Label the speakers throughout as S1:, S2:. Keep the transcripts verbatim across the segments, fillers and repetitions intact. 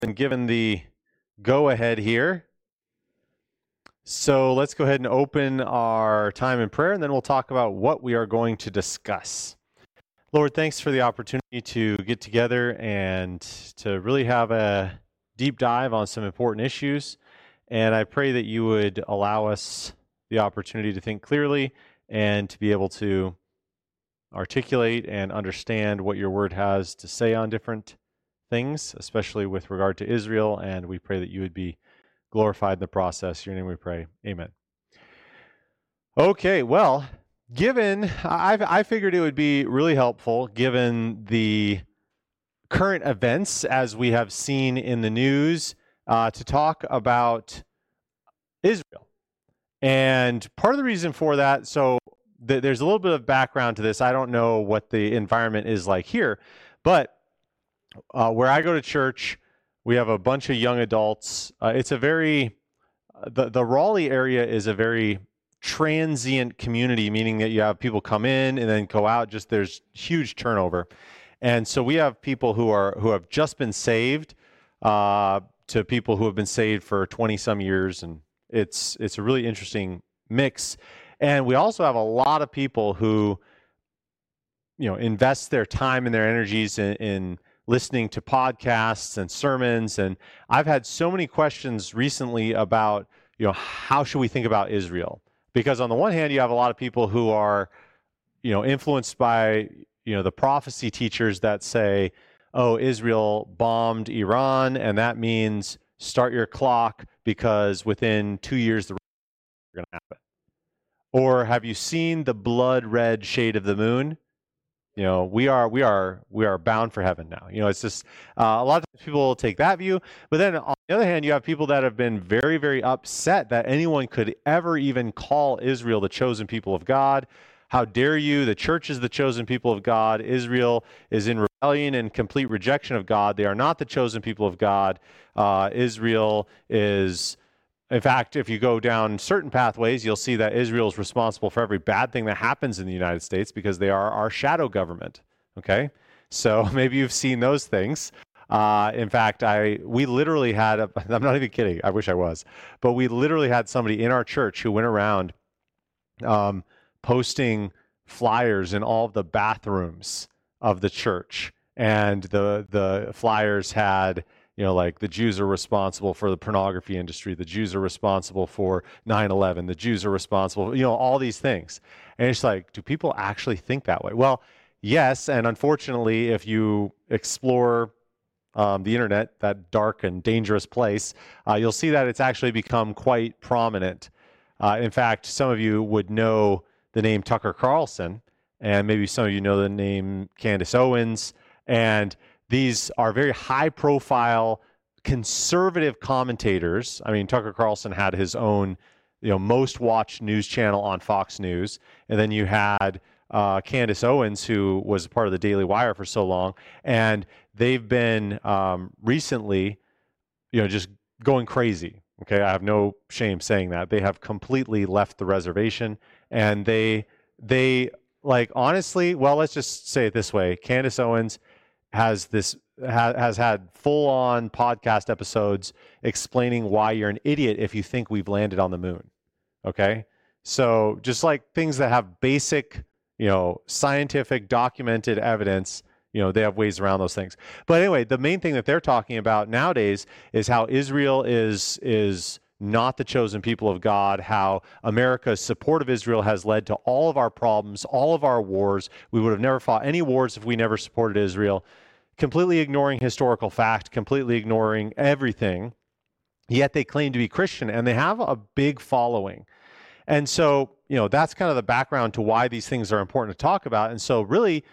S1: been given the go-ahead here. So let's go ahead and open our time in prayer, and then we'll talk about what we are going to discuss. Lord, thanks for the opportunity to get together and to really have a deep dive on some important issues. And I pray that you would allow us the opportunity to think clearly and to be able to articulate and understand what your word has to say on different things, especially with regard to Israel. And we pray that you would be glorified in the process. In your name we pray. Amen. Okay, well, given, I've, I figured it would be really helpful given the current events as we have seen in the news uh, to talk about Israel. And part of the reason for that, so th- there's a little bit of background to this. I don't know what the environment is like here, but uh, where I go to church, we have a bunch of young adults. Uh, it's a very, the, the Raleigh area is a very transient community, meaning that you have people come in and then go out. Just there's huge turnover. And so we have people who are who have just been saved uh, to people who have been saved for twenty some years. And it's it's a really interesting mix. And we also have a lot of people who, you know, invest their time and their energies in, in listening to podcasts and sermons. And I've had so many questions recently about, you know, how should we think about Israel? Because on the one hand, you have a lot of people who are, you know, influenced by, you know, the prophecy teachers that say, oh, Israel bombed Iran, and that means start your clock because within two years, the are going to happen. Or have you seen the blood red shade of the moon? You know, we are we are we are bound for heaven now. You know, it's just uh, a lot of people will take that view, but then on the other hand, you have people that have been very very upset that anyone could ever even call Israel the chosen people of God. How dare you? The church is the chosen people of God. Israel is in rebellion and complete rejection of God. They are not the chosen people of God. Uh, Israel is. In fact, if you go down certain pathways, you'll see that Israel is responsible for every bad thing that happens in the United States because they are our shadow government, okay? So maybe you've seen those things. Uh, in fact, I we literally had, a, I'm not even kidding, I wish I was, but we literally had somebody in our church who went around um, posting flyers in all of the bathrooms of the church. And the the flyers had, you know, like the Jews are responsible for the pornography industry. The Jews are responsible for nine eleven. The Jews are responsible, you know, all these things. And it's like, do people actually think that way? Well, yes. And unfortunately, if you explore um, the internet, that dark and dangerous place, uh, you'll see that it's actually become quite prominent. Uh, in fact, some of you would know the name Tucker Carlson, and maybe some of you know the name Candace Owens. And these are very high-profile conservative commentators. I mean, Tucker Carlson had his own, you know, most-watched news channel on Fox News, and then you had uh, Candace Owens, who was part of the Daily Wire for so long, and they've been um, recently, you know, just going crazy. Okay, I have no shame saying that they have completely left the reservation, and they they like honestly, well, let's just say it this way: Candace Owens has this ha, has had full-on podcast episodes explaining why you're an idiot if you think we've landed on the moon. Okay, so just like things that have basic, you know, scientific documented evidence, you know, they have ways around those things. But anyway, the main thing that they're talking about nowadays is how Israel is is not the chosen people of God, how America's support of Israel has led to all of our problems, all of our wars. We would have never fought any wars if we never supported Israel, completely ignoring historical fact, completely ignoring everything. Yet they claim to be Christian, and they have a big following. And so, you know, that's kind of the background to why these things are important to talk about. And so really,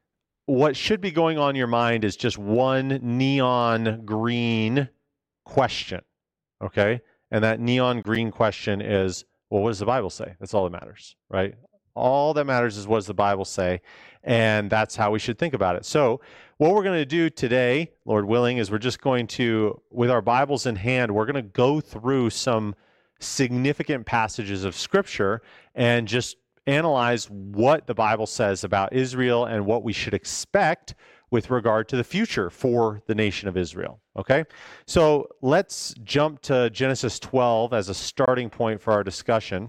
S1: what should be going on in your mind is just one neon green question, okay? And that neon green question is, well, what does the Bible say? That's all that matters, right? All that matters is what does the Bible say, and that's how we should think about it. So what we're going to do today, Lord willing, is we're just going to, with our Bibles in hand, we're going to go through some significant passages of Scripture and just analyze what the Bible says about Israel and what we should expect with regard to the future for the nation of Israel. Okay, so let's jump to Genesis twelve as a starting point for our discussion.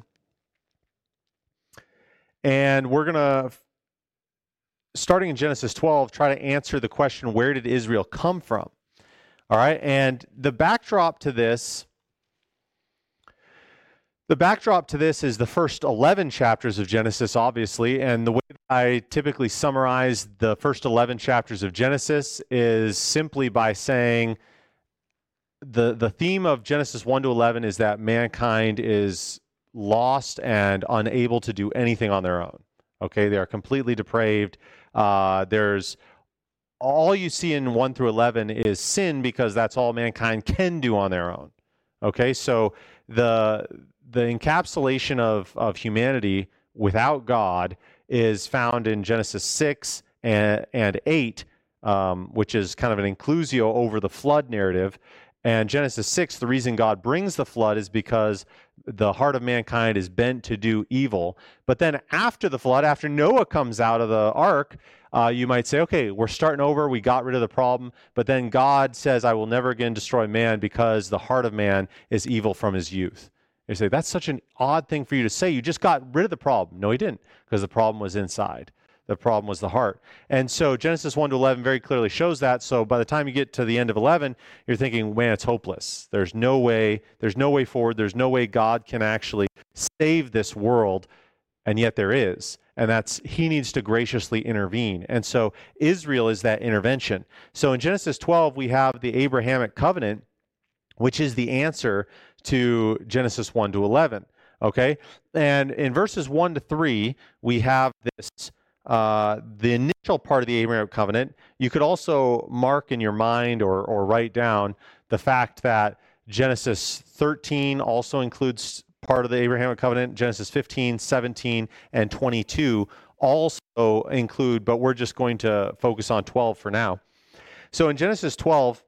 S1: And we're going to, starting in Genesis twelve, try to answer the question, where did Israel come from? All right, and the backdrop to this, the backdrop to this is the first eleven chapters of Genesis, obviously, and the way I typically summarize the first eleven chapters of Genesis is simply by saying the, the theme of Genesis one to eleven is that mankind is lost and unable to do anything on their own. Okay, they are completely depraved. Uh, there's all you see in one through eleven is sin, because that's all mankind can do on their own. Okay, so the the encapsulation of, of humanity without God is found in Genesis six and, and eight, um, which is kind of an inclusio over the flood narrative. And Genesis six, the reason God brings the flood is because the heart of mankind is bent to do evil. But then after the flood, after Noah comes out of the ark, uh, you might say, okay, we're starting over. We got rid of the problem. But then God says, I will never again destroy man because the heart of man is evil from his youth. You say, that's such an odd thing for you to say. You just got rid of the problem. No, he didn't, because the problem was inside. The problem was the heart. And so Genesis one to eleven very clearly shows that. So by the time you get to the end of eleven, you're thinking, man, it's hopeless. There's no way, there's no way forward. There's no way God can actually save this world. And yet there is. And that's, he needs to graciously intervene. And so Israel is that intervention. So in Genesis twelve, we have the Abrahamic covenant, which is the answer to Genesis one to eleven. Okay? And in verses one to three, we have this, uh, the initial part of the Abrahamic covenant. You could also mark in your mind or, or write down the fact that Genesis thirteen also includes part of the Abrahamic covenant. Genesis fifteen, seventeen, and twenty-two also include, but we're just going to focus on twelve for now. So in Genesis twelve,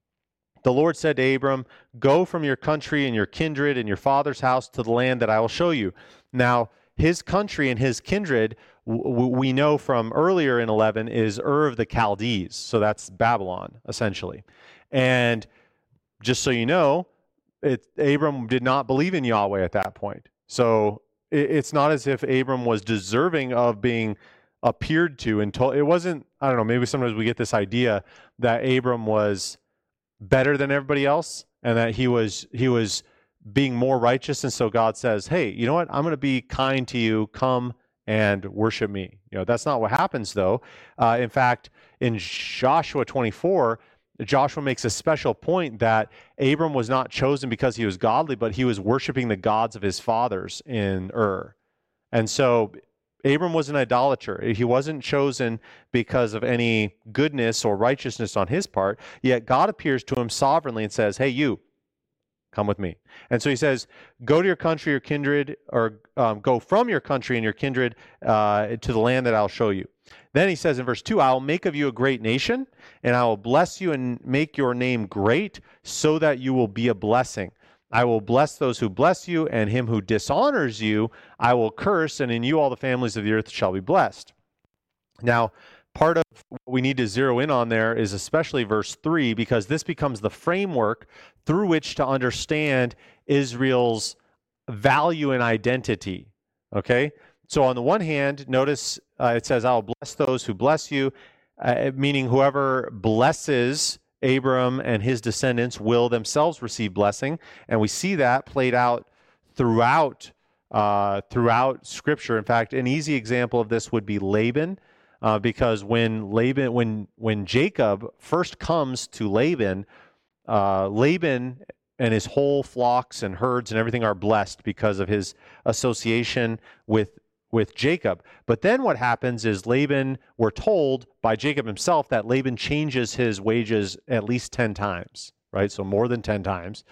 S1: the Lord said to Abram, go from your country and your kindred and your father's house to the land that I will show you. Now, his country and his kindred, w- we know from earlier in eleven, is Ur of the Chaldees. So that's Babylon, essentially. And just so you know, it, Abram did not believe in Yahweh at that point. So it, it's not as if Abram was deserving of being appeared to and told. It wasn't, I don't know, maybe sometimes we get this idea that Abram was better than everybody else and that he was he was being more righteous, and so God says, hey, you know what, I'm going to be kind to you, come and worship me. You know, that's not what happens, though. Uh, in fact, in Joshua twenty-four, Joshua makes a special point that Abram was not chosen because he was godly, but he was worshiping the gods of his fathers in Ur. And so Abram was an idolater. He wasn't chosen because of any goodness or righteousness on his part, yet God appears to him sovereignly and says, hey, you, come with me. And so he says, go to your country, your kindred, or um, go from your country and your kindred uh, to the land that I'll show you. Then he says in verse two, I will make of you a great nation, and I will bless you and make your name great, so that you will be a blessing. I will bless those who bless you, and him who dishonors you I will curse, and in you all the families of the earth shall be blessed. Now, part of what we need to zero in on there is especially verse three, because this becomes the framework through which to understand Israel's value and identity. Okay? So on the one hand, notice uh, it says, I will bless those who bless you, uh, meaning whoever blesses Abram and his descendants will themselves receive blessing. And we see that played out throughout uh, throughout Scripture. In fact, an easy example of this would be Laban, uh, because when Laban, when when Jacob first comes to Laban, uh, Laban and his whole flocks and herds and everything are blessed because of his association with with Jacob. But then what happens is Laban, we're told by Jacob himself that Laban changes his wages at least ten times, right? So more than ten times.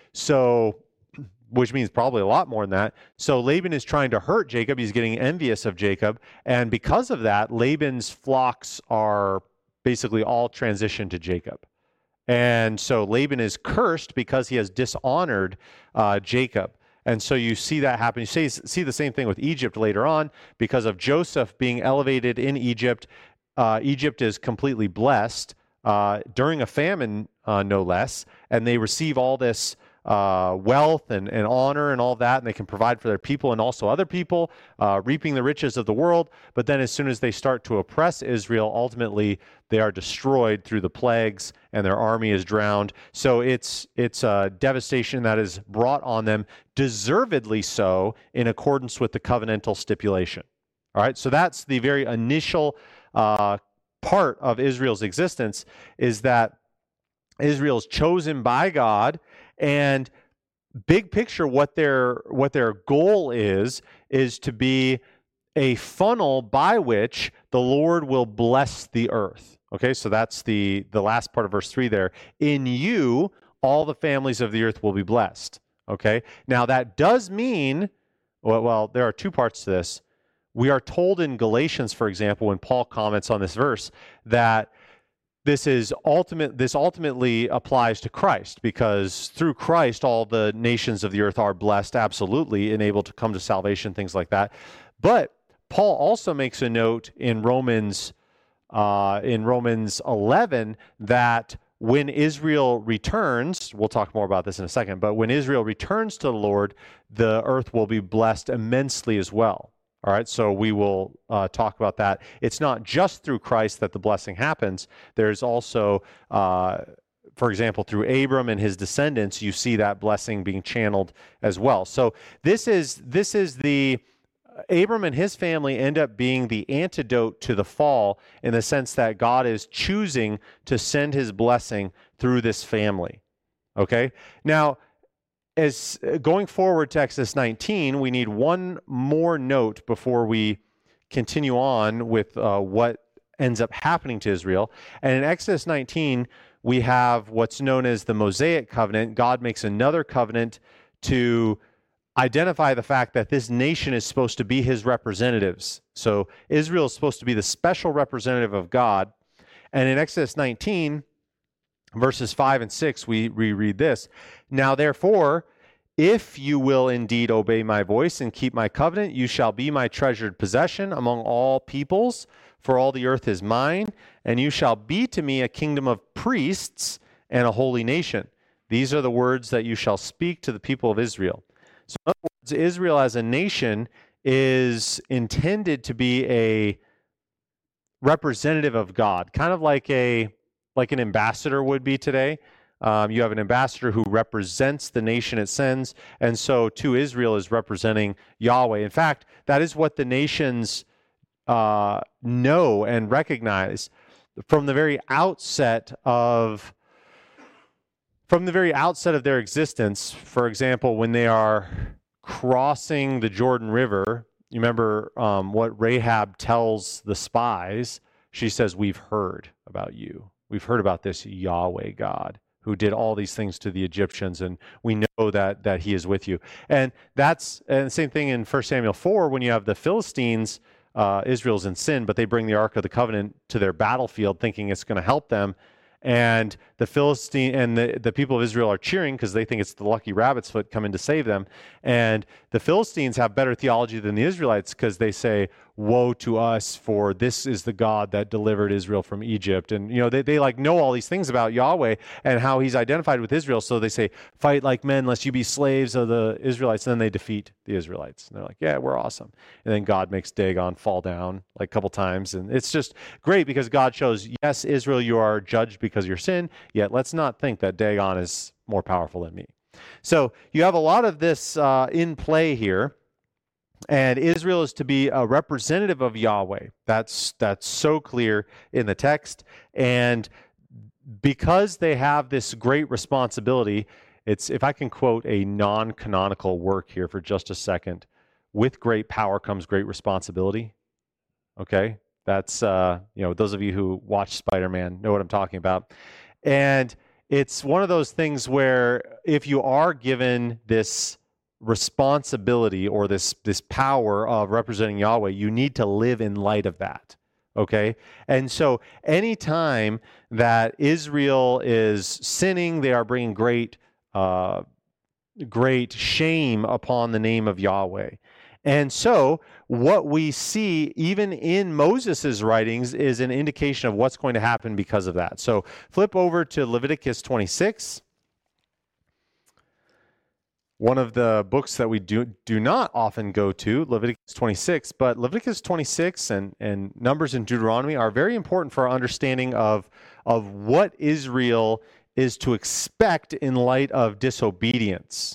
S1: So, which means probably a lot more than that. So Laban is trying to hurt Jacob. He's getting envious of Jacob. And because of that, Laban's flocks are basically all transitioned to Jacob. And so Laban is cursed because he has dishonored uh, Jacob. And so you see that happen. You see, see the same thing with Egypt later on. Because of Joseph being elevated in Egypt, uh, Egypt is completely blessed uh, during a famine, uh, no less, and they receive all this uh, wealth and, and honor and all that, and they can provide for their people and also other people, uh, reaping the riches of the world. But then as soon as they start to oppress Israel, ultimately they are destroyed through the plagues and their army is drowned. So it's it's a devastation that is brought on them, deservedly so, in accordance with the covenantal stipulation. All right, so that's the very initial uh, part of Israel's existence, is that Israel's chosen by God. And big picture, what their what their goal is, is to be a funnel by which the Lord will bless the earth. Okay, so that's the, the last part of verse three there. In you, all the families of the earth will be blessed. Okay, now that does mean, well, well, there are two parts to this. We are told in Galatians, for example, when Paul comments on this verse, that This is ultimate. This ultimately applies to Christ, because through Christ, all the nations of the earth are blessed, absolutely, and able to come to salvation, things like that. But Paul also makes a note in Romans, uh, in Romans eleven, that when Israel returns, we'll talk more about this in a second, but when Israel returns to the Lord, the earth will be blessed immensely as well. All right, so we will uh, talk about that. It's not just through Christ that the blessing happens. There's also, uh, for example, through Abram and his descendants, you see that blessing being channeled as well. So this is this is the Abram and his family end up being the antidote to the fall, in the sense that God is choosing to send his blessing through this family. Okay, now, as going forward to Exodus nineteen, we need one more note before we continue on with uh, what ends up happening to Israel. And in Exodus nineteen, we have what's known as the Mosaic covenant. God makes another covenant to identify the fact that this nation is supposed to be his representatives. So Israel is supposed to be the special representative of God. And in Exodus nineteen, verses five and six, we reread this. Now, therefore, if you will indeed obey my voice and keep my covenant, you shall be my treasured possession among all peoples, for all the earth is mine, and you shall be to me a kingdom of priests and a holy nation. These are the words that you shall speak to the people of Israel. So in other words, Israel as a nation is intended to be a representative of God, kind of like a like an ambassador would be today. Um, you have an ambassador who represents the nation it sends, and so too Israel is representing Yahweh. In fact, that is what the nations uh, know and recognize from the very outset of from the very outset of their existence. For example, when they are crossing the Jordan River, you remember um, what Rahab tells the spies. She says, "We've heard about you. We've heard about this Yahweh God who did all these things to the Egyptians, and we know that that he is with you." And that's and the same thing in First Samuel four, when you have the Philistines. Uh, Israel's in sin, but they bring the Ark of the Covenant to their battlefield thinking it's going to help them. And the Philistine and the, the people of Israel are cheering because they think it's the lucky rabbit's foot coming to save them. And the Philistines have better theology than the Israelites, because they say, "Woe to us, for this is the God that delivered Israel from Egypt." And, you know, they, they like know all these things about Yahweh and how he's identified with Israel. So they say, "Fight like men, lest you be slaves of the Israelites." And then they defeat the Israelites. And they're like, "Yeah, we're awesome." And then God makes Dagon fall down like a couple times. And it's just great because God shows, yes, Israel, you are judged because of your sin, yet let's not think that Dagon is more powerful than me. So you have a lot of this uh, in play here. And Israel is to be a representative of Yahweh. That's that's so clear in the text. And because they have this great responsibility, it's, if I can quote a non-canonical work here for just a second, "With great power comes great responsibility." Okay? That's, uh, you know, those of you who watch Spider-Man know what I'm talking about. And it's one of those things where if you are given this responsibility or this this power of representing Yahweh, you need to live in light of that. Okay? And so anytime that Israel is sinning, they are bringing great uh, great shame upon the name of Yahweh. And so what we see even in Moses' writings is an indication of what's going to happen because of that. So flip over to Leviticus twenty-six. One of the books that we do do not often go to, Leviticus twenty-six, but Leviticus twenty-six and, and Numbers and Deuteronomy are very important for our understanding of, of what Israel is to expect in light of disobedience.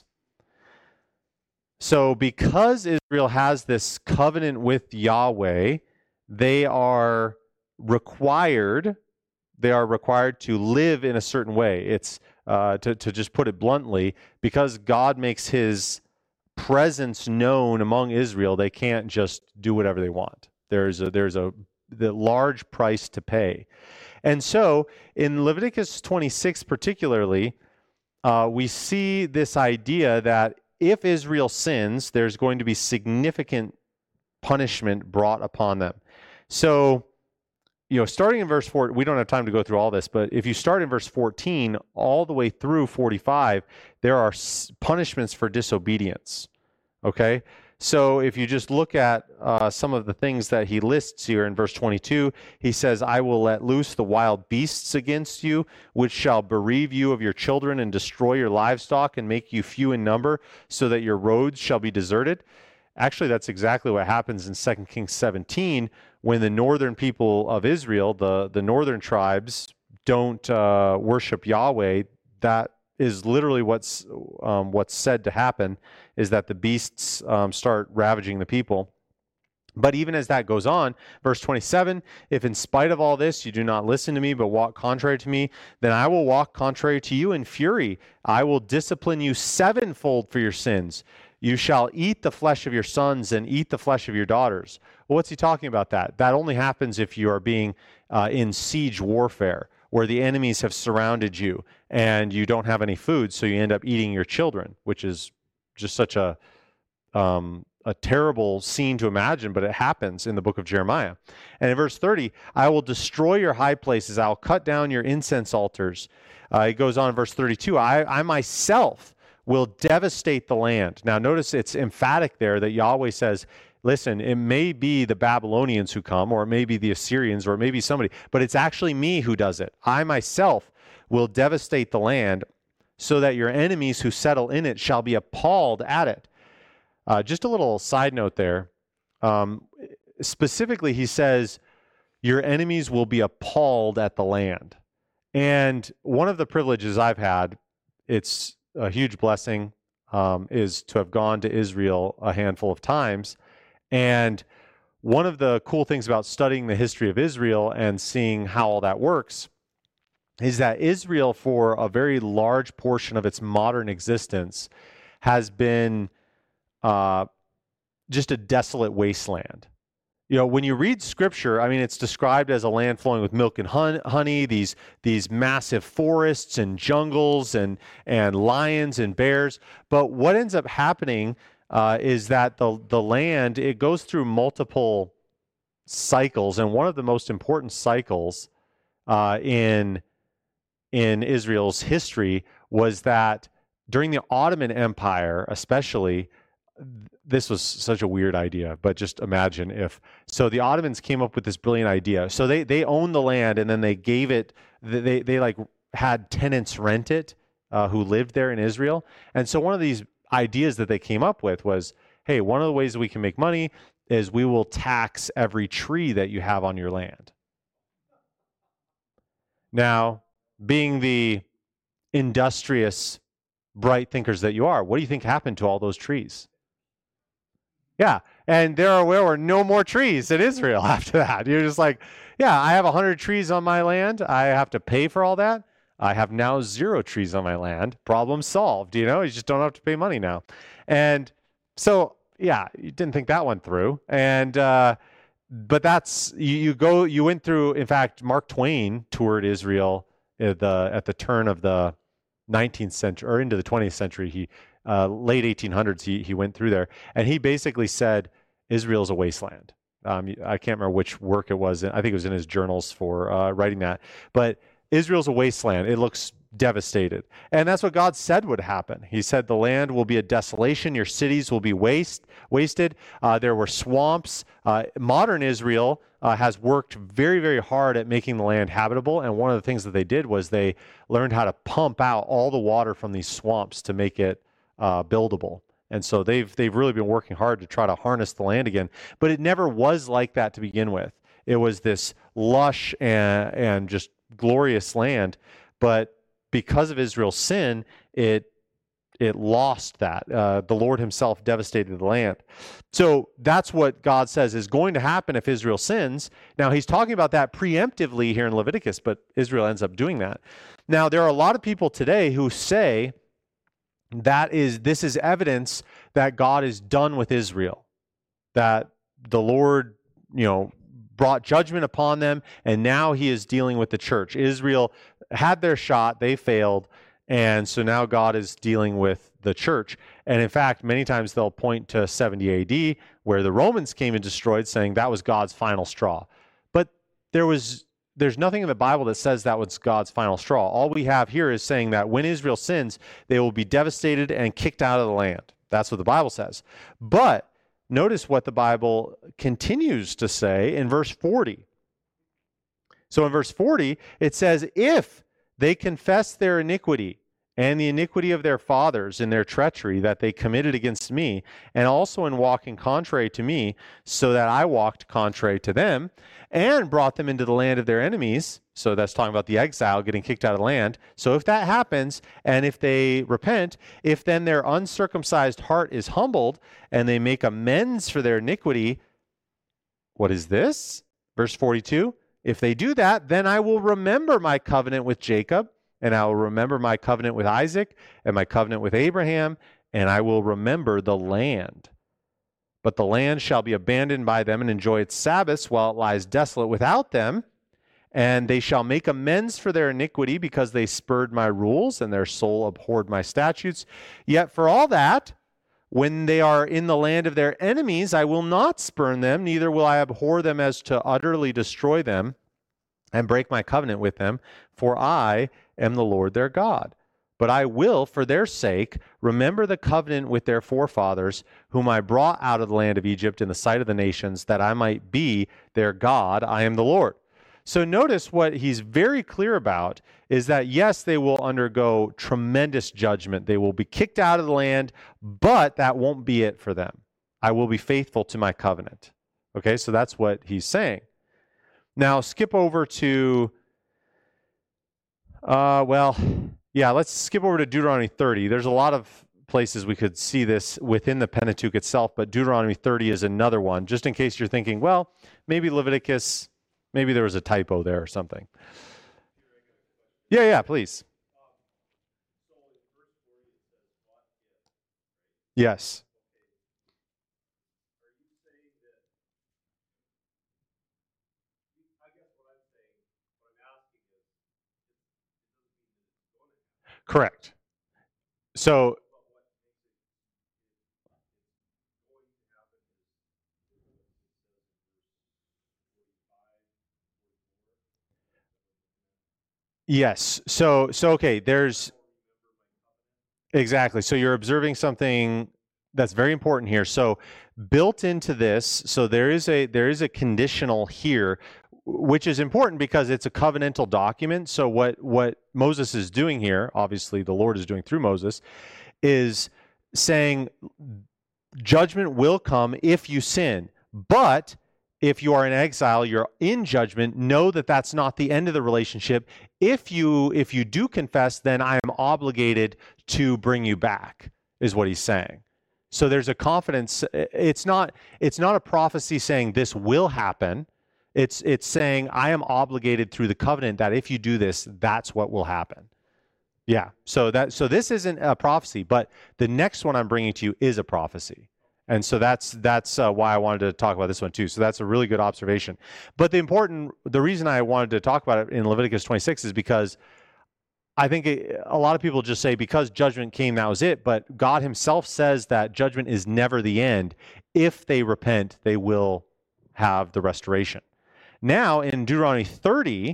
S1: So because Israel has this covenant with Yahweh, they are required, they are required to live in a certain way. It's, uh, to, to just put it bluntly, because God makes his presence known among Israel, they can't just do whatever they want. There's a, there's a the large price to pay. And so in Leviticus twenty-six particularly, uh, we see this idea that if Israel sins, there's going to be significant punishment brought upon them. So, you know, starting in verse four, we don't have time to go through all this, but if you start in verse fourteen all the way through forty-five, there are punishments for disobedience. Okay? So if you just look at uh, some of the things that he lists here in verse twenty-two, he says, I will let loose the wild beasts against you, which shall bereave you of your children and destroy your livestock and make you few in number, so that your roads shall be deserted. Actually, that's exactly what happens in Second Kings seventeen, when the northern people of Israel, the, the northern tribes, don't uh, worship Yahweh. That is literally what's um, what's said to happen, is that the beasts um, start ravaging the people. But even as that goes on, verse twenty-seven, if in spite of all this you do not listen to me but walk contrary to me, then I will walk contrary to you in fury. I will discipline you sevenfold for your sins. You shall eat the flesh of your sons and eat the flesh of your daughters. Well, what's he talking about that? That only happens if you are being uh, in siege warfare, where the enemies have surrounded you and you don't have any food, so you end up eating your children, which is just such a um, a terrible scene to imagine, but it happens in the book of Jeremiah. And in verse thirty, I will destroy your high places. I will cut down your incense altars. Uh, it goes on in verse thirty-two, I, I myself will devastate the land. Now notice it's emphatic there that Yahweh says, listen, it may be the Babylonians who come, or it may be the Assyrians, or it may be somebody, but it's actually me who does it. I myself will devastate the land, so that your enemies who settle in it shall be appalled at it. Uh, just a little side note there. Um, specifically, he says, your enemies will be appalled at the land. And one of the privileges I've had, it's a huge blessing, um, is to have gone to Israel a handful of times. And one of the cool things about studying the history of Israel and seeing how all that works is that Israel, for a very large portion of its modern existence, has been uh, just a desolate wasteland. You know, when you read scripture, I mean, it's described as a land flowing with milk and hun- honey, these these massive forests and jungles and and lions and bears. But what ends up happening uh, is that the the land, it goes through multiple cycles, and one of the most important cycles uh, in in Israel's history was that during the Ottoman Empire, especially, this was such a weird idea, but just imagine if, so the Ottomans came up with this brilliant idea. So they, they owned the land, and then they gave it, they, they like had tenants rent it uh, who lived there in Israel. And so one of these ideas that they came up with was, hey, one of the ways that we can make money is we will tax every tree that you have on your land. Now, being the industrious, bright thinkers that you are, what do you think happened to all those trees? Yeah, and there are, there were no more trees in Israel after that. You're just like, yeah, I have one hundred trees on my land. I have to pay for all that. I have now zero trees on my land. Problem solved, you know? You just don't have to pay money now. And so, yeah, you didn't think that one through. And, uh, but that's, you, you go, you went through, in fact, Mark Twain toured Israel at the, at the turn of the nineteenth century, or into the twentieth century. He Uh, late eighteen hundreds, he he went through there, and he basically said Israel's a wasteland. Um, I can't remember which work it was. I think it was in his journals for uh, writing that. But Israel's a wasteland. It looks devastated. And that's what God said would happen. He said the land will be a desolation, your cities will be waste, wasted. Uh, there were swamps. Uh, modern Israel uh, has worked very, very hard at making the land habitable. And one of the things that they did was they learned how to pump out all the water from these swamps to make it uh, buildable. And so they've they've really been working hard to try to harness the land again. But it never was like that to begin with. It was this lush and, and just glorious land. But because of Israel's sin, it it lost that. Uh, the Lord himself devastated the land. So that's what God says is going to happen if Israel sins. Now, he's talking about that preemptively here in Leviticus, but Israel ends up doing that. Now, there are a lot of people today who say that is this is evidence that God is done with Israel, that the Lord, you know, brought judgment upon them, and now he is dealing with the church. Israel had their shot, they failed, and so now God is dealing with the church. And in fact, many times they'll point to seventy A D, where the Romans came and destroyed, saying that was God's final straw. But there was there's nothing in the Bible that says that was God's final straw. All we have here is saying that when Israel sins, they will be devastated and kicked out of the land. That's what the Bible says. But notice what the Bible continues to say in verse forty. So in verse forty, it says, if they confess their iniquity and the iniquity of their fathers in their treachery that they committed against me, and also in walking contrary to me, so that I walked contrary to them, and brought them into the land of their enemies. So that's talking about the exile, getting kicked out of the land. So if that happens, and if they repent, if then their uncircumcised heart is humbled, and they make amends for their iniquity, what is this? Verse forty-two, if they do that, then I will remember my covenant with Jacob, and I will remember my covenant with Isaac, and my covenant with Abraham, and I will remember the land. But the land shall be abandoned by them and enjoy its Sabbaths while it lies desolate without them. And they shall make amends for their iniquity because they spurned my rules and their soul abhorred my statutes. Yet for all that, when they are in the land of their enemies, I will not spurn them, neither will I abhor them as to utterly destroy them and break my covenant with them, for I am the Lord their God. But I will, for their sake, remember the covenant with their forefathers, whom I brought out of the land of Egypt in the sight of the nations, that I might be their God. I am the Lord. So notice what he's very clear about is that, yes, they will undergo tremendous judgment. They will be kicked out of the land, but that won't be it for them. I will be faithful to my covenant. Okay, so that's what he's saying. Now, skip over to, uh, well, yeah, let's skip over to Deuteronomy thirty. There's a lot of places we could see this within the Pentateuch itself, but Deuteronomy thirty is another one, just in case you're thinking, well, maybe Leviticus, maybe there was a typo there or something. Yeah, yeah, please. Yes. Correct. So, yes. So, so okay, there's exactly. So you're observing something that's very important here. So built into this, so there is a there is a conditional here, which is important because it's a covenantal document. So what what Moses is doing here, obviously the Lord is doing through Moses, is saying judgment will come if you sin, but if you are in exile, you're in judgment, know that that's not the end of the relationship. If you if you do confess, then I am obligated to bring you back, is what he's saying. So there's a confidence. It's not it's not a prophecy saying this will happen. It's it's saying I am obligated through the covenant that if you do this, that's what will happen. Yeah. So that so this isn't a prophecy, but the next one I'm bringing to you is a prophecy. And so that's that's uh, why I wanted to talk about this one too. So that's a really good observation. But the important, the reason I wanted to talk about it in Leviticus twenty-six is because I think it, a lot of people just say because judgment came, that was it. But God himself says that judgment is never the end. If they repent, they will have the restoration. Now in Deuteronomy thirty,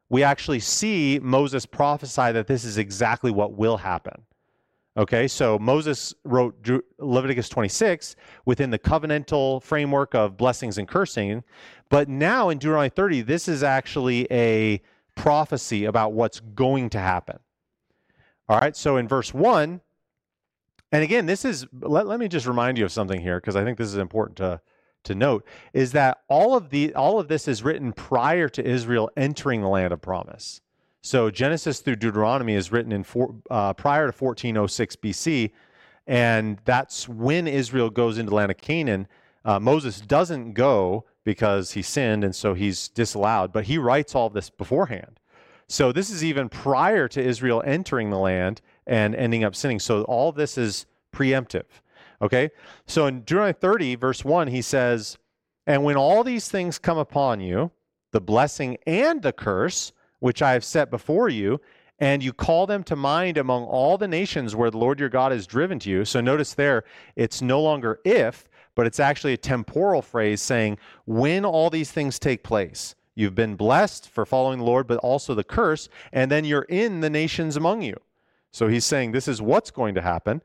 S1: we actually see Moses prophesy that this is exactly what will happen. Okay, so Moses wrote Leviticus twenty-six within the covenantal framework of blessings and cursing, but now in Deuteronomy thirty, this is actually a prophecy about what's going to happen. All right, so in verse one, and again, this is, let, let me just remind you of something here, because I think this is important to, to note, is that all of the all of this is written prior to Israel entering the land of promise. So Genesis through Deuteronomy is written in four, uh, prior to fourteen oh six B C, and that's when Israel goes into the land of Canaan. Uh, Moses doesn't go because he sinned, and so he's disallowed, but he writes all of this beforehand. So this is even prior to Israel entering the land and ending up sinning. So all of this is preemptive. Okay? So in Deuteronomy thirty, verse one, he says, "And when all these things come upon you, the blessing and the curse, which I have set before you, and you call them to mind among all the nations where the Lord your God has driven to you." So notice there, it's no longer if, but it's actually a temporal phrase saying when all these things take place. You've been blessed for following the Lord, but also the curse, and then you're in the nations among you. So he's saying this is what's going to happen.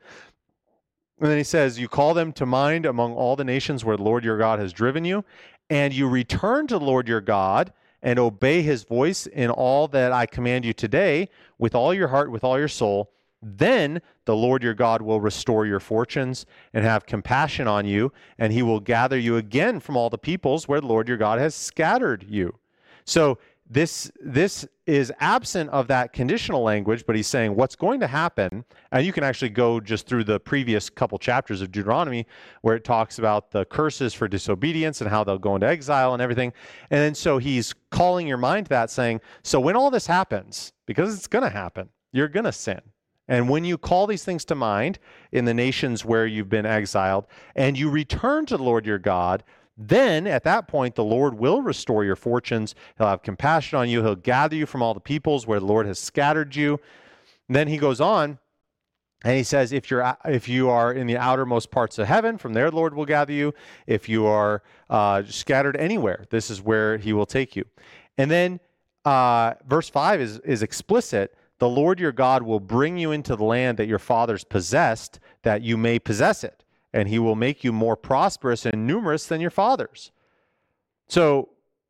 S1: And then he says, you call them to mind among all the nations where the Lord your God has driven you, and you return to the Lord your God and obey his voice in all that I command you today with all your heart, with all your soul. Then the Lord your God will restore your fortunes and have compassion on you, and he will gather you again from all the peoples where the Lord your God has scattered you. So this this is absent of that conditional language, but he's saying what's going to happen, and you can actually go just through the previous couple chapters of Deuteronomy where it talks about the curses for disobedience and how they'll go into exile and everything. And then so he's calling your mind to that, saying, so when all this happens, because it's going to happen, you're going to sin. And when you call these things to mind in the nations where you've been exiled, and you return to the Lord your God, then at that point, the Lord will restore your fortunes. He'll have compassion on you. He'll gather you from all the peoples where the Lord has scattered you. And then he goes on and he says, if you're if you are in the outermost parts of heaven, from there the Lord will gather you. If you are uh, scattered anywhere, this is where he will take you. And then uh, verse five is, is explicit. The Lord your God will bring you into the land that your fathers possessed, that you may possess it. And he will make you more prosperous and numerous than your fathers. So,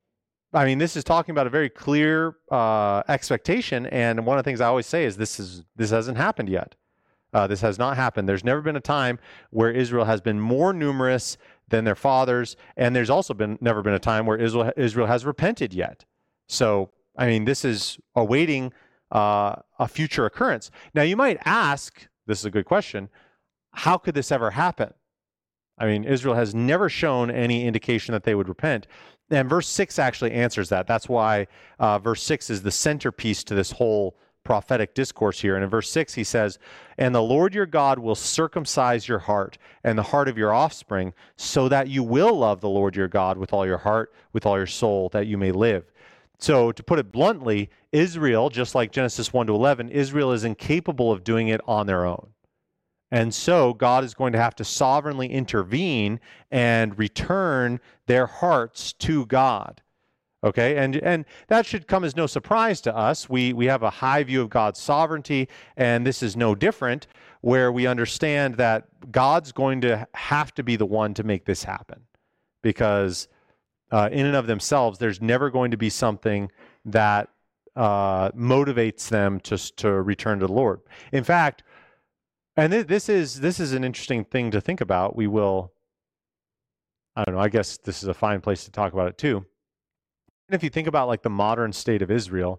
S1: I mean, this is talking about a very clear uh, expectation. And one of the things I always say is this is this hasn't happened yet. Uh, this has not happened. There's never been a time where Israel has been more numerous than their fathers. And there's also been never been a time where Israel, Israel has repented yet. So, I mean, this is awaiting uh, a future occurrence. Now, you might ask, this is a good question, how could this ever happen? I mean, Israel has never shown any indication that they would repent. And verse six actually answers that. That's why uh, verse six is the centerpiece to this whole prophetic discourse here. And in verse six, he says, "And the Lord your God will circumcise your heart and the heart of your offspring, so that you will love the Lord your God with all your heart, with all your soul, that you may live." So to put it bluntly, Israel, just like Genesis one to eleven, Israel is incapable of doing it on their own. And so God is going to have to sovereignly intervene and return their hearts to God. Okay, and and that should come as no surprise to us. We we have a high view of God's sovereignty, and this is no different, where we understand that God's going to have to be the one to make this happen. Because uh, in and of themselves, there's never going to be something that uh, motivates them to, to return to the Lord. In fact, and th- this is this is an interesting thing to think about. We will, I don't know, I guess this is a fine place to talk about it too. And if you think about like the modern state of Israel,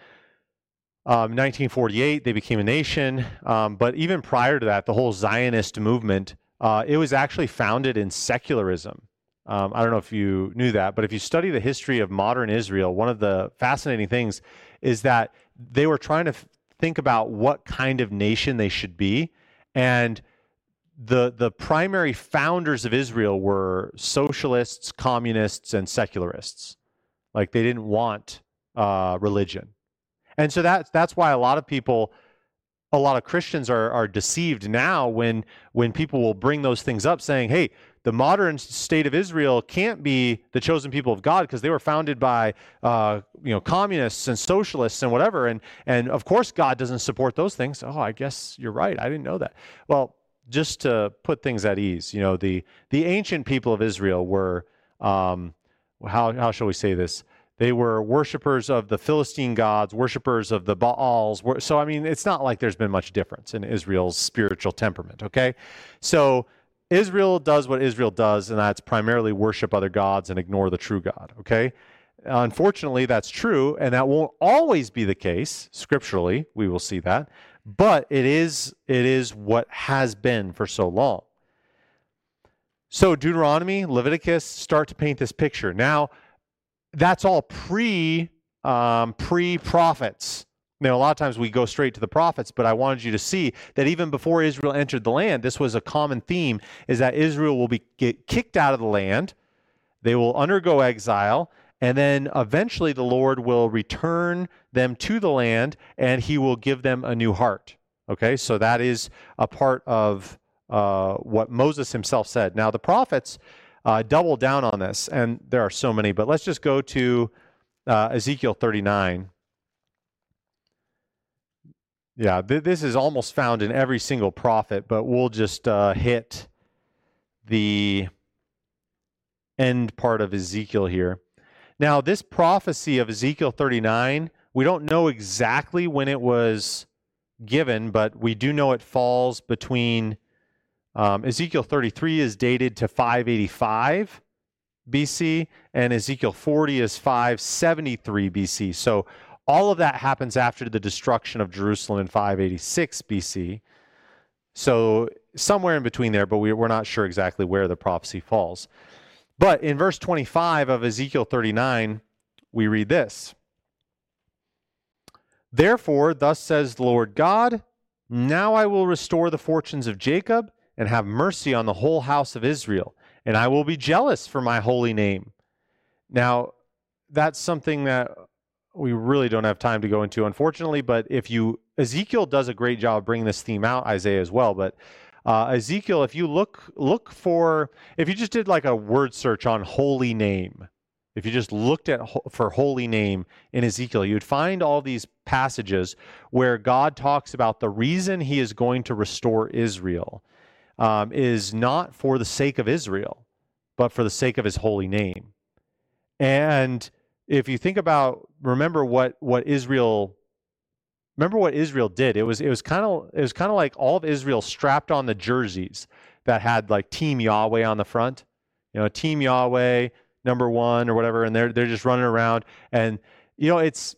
S1: um, nineteen forty-eight, they became a nation. Um, but even prior to that, the whole Zionist movement, uh, it was actually founded in secularism. Um, I don't know if you knew that, but if you study the history of modern Israel, one of the fascinating things is that they were trying to f- think about what kind of nation they should be. And the the primary founders of Israel were socialists, communists, and secularists. Like they didn't want uh, religion. And so that's, that's why a lot of people a lot of Christians are are deceived now when when people will bring those things up, saying, "Hey, the modern state of Israel can't be the chosen people of God because they were founded by uh, you know communists and socialists and whatever, and and of course God doesn't support those things." Oh, I guess you're right. I didn't know that. Well, just to put things at ease, you know, the the ancient people of Israel were um, how how shall we say this? They were worshipers of the Philistine gods, worshipers of the Baals. So, I mean, it's not like there's been much difference in Israel's spiritual temperament, okay? So, Israel does what Israel does, and that's primarily worship other gods and ignore the true God, okay? Unfortunately, that's true, and that won't always be the case. Scripturally, we will see that. But it is, it is what has been for so long. So, Deuteronomy, Leviticus start to paint this picture. Now, that's all pre um, pre prophets. Now, a lot of times we go straight to the prophets, but I wanted you to see that even before Israel entered the land, this was a common theme: is that Israel will be get kicked out of the land, they will undergo exile, and then eventually the Lord will return them to the land, and He will give them a new heart. Okay, so that is a part of uh, what Moses himself said. Now, the prophets Uh, double down on this, and there are so many, but let's just go to uh, Ezekiel thirty-nine. Yeah, th- this is almost found in every single prophet, but we'll just uh, hit the end part of Ezekiel here. Now, this prophecy of Ezekiel thirty-nine, we don't know exactly when it was given, but we do know it falls between Um, Ezekiel thirty-three is dated to five eighty-five B C, and Ezekiel forty is five seventy-three B C. So all of that happens after the destruction of Jerusalem in five eighty-six B C. So somewhere in between there, but we, we're not sure exactly where the prophecy falls. But in verse twenty-five of Ezekiel thirty-nine, we read this. "Therefore, thus says the Lord God, now I will restore the fortunes of Jacob, and have mercy on the whole house of Israel, and I will be jealous for my holy name." Now, that's something that we really don't have time to go into, unfortunately, but if you, Ezekiel does a great job bringing this theme out, Isaiah as well, but uh, Ezekiel, if you look, look for, if you just did like a word search on holy name, if you just looked at for holy name in Ezekiel, you'd find all these passages where God talks about the reason He is going to restore Israel Um, is not for the sake of Israel, but for the sake of His holy name. And if you think about, remember what what Israel, remember what Israel did. It was it was kind of it was kind of like all of Israel strapped on the jerseys that had like Team Yahweh on the front, you know, Team Yahweh number one or whatever, and they're they're just running around, and you know it's.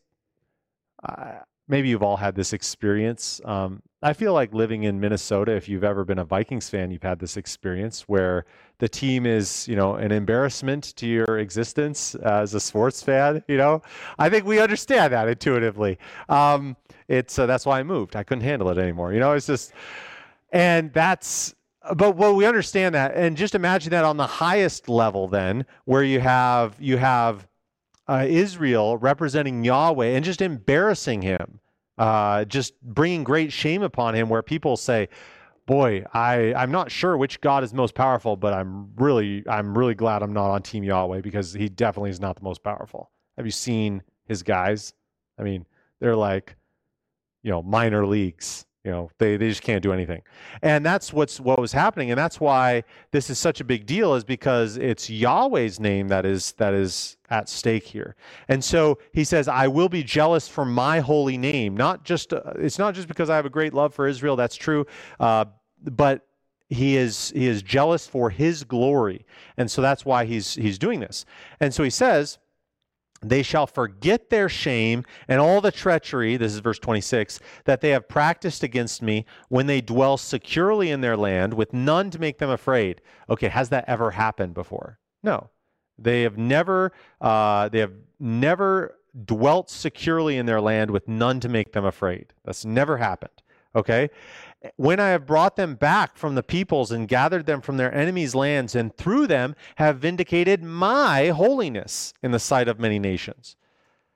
S1: Uh, maybe you've all had this experience. Um, I feel like living in Minnesota, if you've ever been a Vikings fan, you've had this experience where the team is, you know, an embarrassment to your existence as a sports fan. You know, I think we understand that intuitively. Um, it's uh, that's why I moved. I couldn't handle it anymore. You know, it's just, and that's. But well, we understand that, and just imagine that on the highest level, then, where you have you have. Uh, Israel representing Yahweh and just embarrassing Him, uh, just bringing great shame upon Him, where people say, boy, I, I'm not sure which God is most powerful, but I'm really I'm really glad I'm not on Team Yahweh, because He definitely is not the most powerful. Have you seen His guys? I mean, they're like, you know, minor leagues. You know, they, they just can't do anything. And that's what's what was happening. And that's why this is such a big deal, is because it's Yahweh's name that is that is at stake here. And so He says, I will be jealous for my holy name. Not just uh, it's not just because I have a great love for Israel. That's true. Uh, but he is he is jealous for His glory. And so that's why he's he's doing this. And so He says, they shall forget their shame and all the treachery, this is verse twenty-six, that they have practiced against me when they dwell securely in their land with none to make them afraid. Okay, has that ever happened before? No. They have never, uh, they have never dwelt securely in their land with none to make them afraid. That's never happened. Okay? When I have brought them back from the peoples and gathered them from their enemies' lands, and through them have vindicated my holiness in the sight of many nations.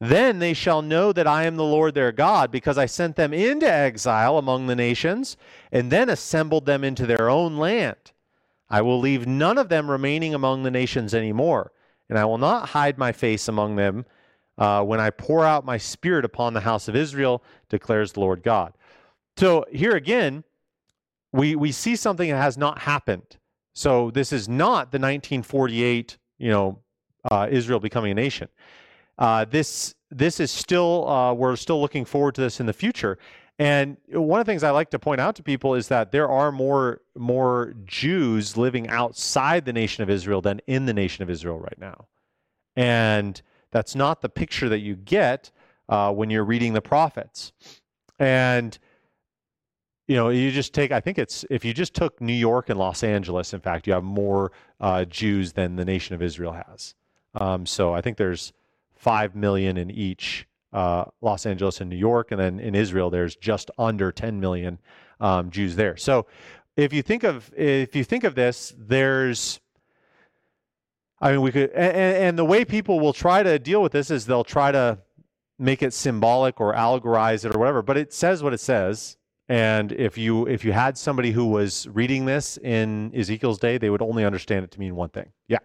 S1: Then they shall know that I am the Lord their God, because I sent them into exile among the nations, and then assembled them into their own land. I will leave none of them remaining among the nations anymore, and I will not hide my face among them uh, when I pour out my spirit upon the house of Israel, declares the Lord God. So here again, we we see something that has not happened. So this is not the nineteen forty-eight, you know, uh, Israel becoming a nation. Uh, this this is still, uh, we're still looking forward to this in the future. And one of the things I like to point out to people is that there are more more Jews living outside the nation of Israel than in the nation of Israel right now. And that's not the picture that you get uh, when you're reading the prophets. And you know, you just take, I think it's, if you just took New York and Los Angeles, in fact, you have more uh, Jews than the nation of Israel has. Um, so I think there's five million in each, uh, Los Angeles and New York, and then in Israel, there's just under ten million um, Jews there. So if you think of, if you think of this, there's, I mean, we could, and, and the way people will try to deal with this is they'll try to make it symbolic or allegorize it or whatever, but it says what it says. And if you if you had somebody who was reading this in Ezekiel's day, they would only understand it to mean one thing. Yeah.